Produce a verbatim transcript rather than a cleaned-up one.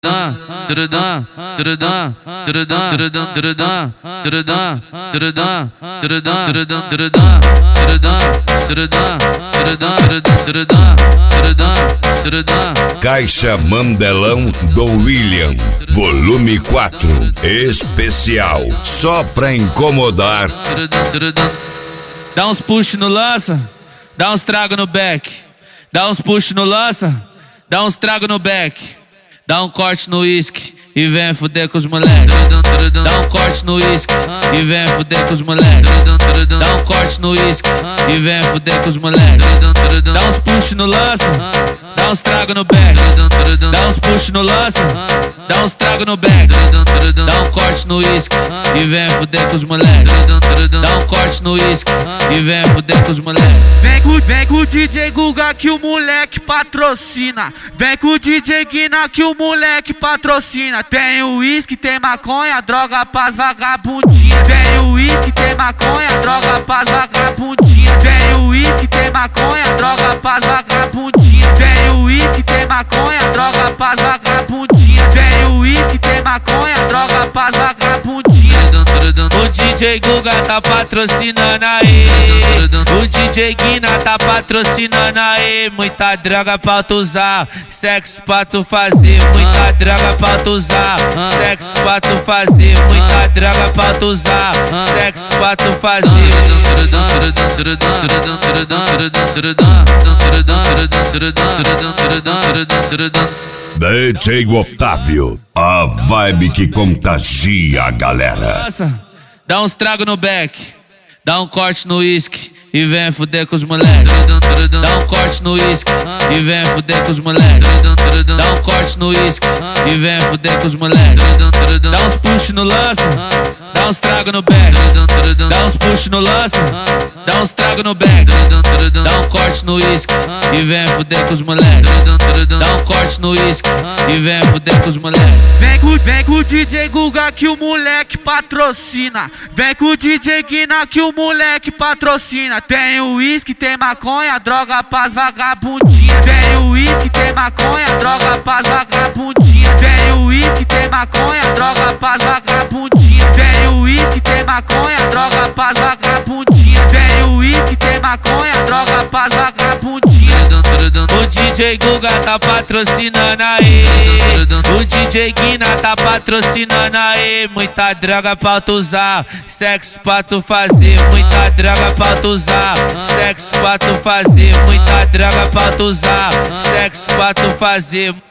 Caixa Mandelão do William, volume quatro, especial, só pra incomodar. Dá uns push no lança, dá uns trago no back. Dá uns push no lança, dá uns trago no back. Dá um corte no uísque e vem fuder com os moleques. Dá um corte no uísque e vem fuder com os moleques. Dá um corte no uísque e vem fuder com os moleques. Dá uns push no lança, dá uns trago no back. Dá uns push no lança, dá uns trago no back. Dá um corte no uísque e vem fuder com os moleques. Dá um corte no uísque e vem fuder com os moleques. Vem com, vem com o D J Guga que o moleque patrocina. Vem com o D J Guina que o moleque patrocina. Tem o uísque, tem maconha, droga pras vagabundinha. Tem o uísque, tem maconha, droga pras vagabundinha. Tem o uísque, tem maconha, droga pras vagabundinha. Tem o uísque, tem maconha, droga pras vagabundinha. Tem o uísque, tem maconha, droga pras vagabundinha. O D J Guga tá patrocinando aí. O D J Guina tá patrocinando aí. Muita droga pra tu usar, sexo pra tu fazer. Muita droga pra tu usar, sexo pra tu fazer. Muita droga pra tu usar, sexo pra tu fazer. D J Otávio, a vibe que contagia a galera. Dá uns trago no back, dá um corte no uísque e vem fuder com os moleques. Dá um corte no uísque e vem fuder com os moleques. Dá um corte no uísque e vem fuder com os moleques. Dá uns push no lança, dá uns trago no back. Dá uns push no lança, dá uns trago no back. Dá um corte no uísque e vem fuder com os moleques. Dá um corte no uísque e vem fuder com os moleques. Vem com, vem com o D J Guga que o moleque patrocina. Vem com o D J Guina que o moleque patrocina. Tem o uísque, tem maconha, droga pras vagabundinha. Tem o uísque, tem maconha, droga pras vagabundinha. Tem o uísque, tem maconha, droga pras vagabundinha. Tem o uísque, tem maconha, droga pras vagabundinha. Tem o uísque, tem maconha, droga pras vagabundinha. O D J Guga tá patrocinando aí. O D J Guina tá patrocinando aí. Muita droga pra tu usar, sexo pra tu fazer. Muita droga pra tu usar, sexo pra tu fazer. Muita droga pra tu usar, sexo pra tu fazer.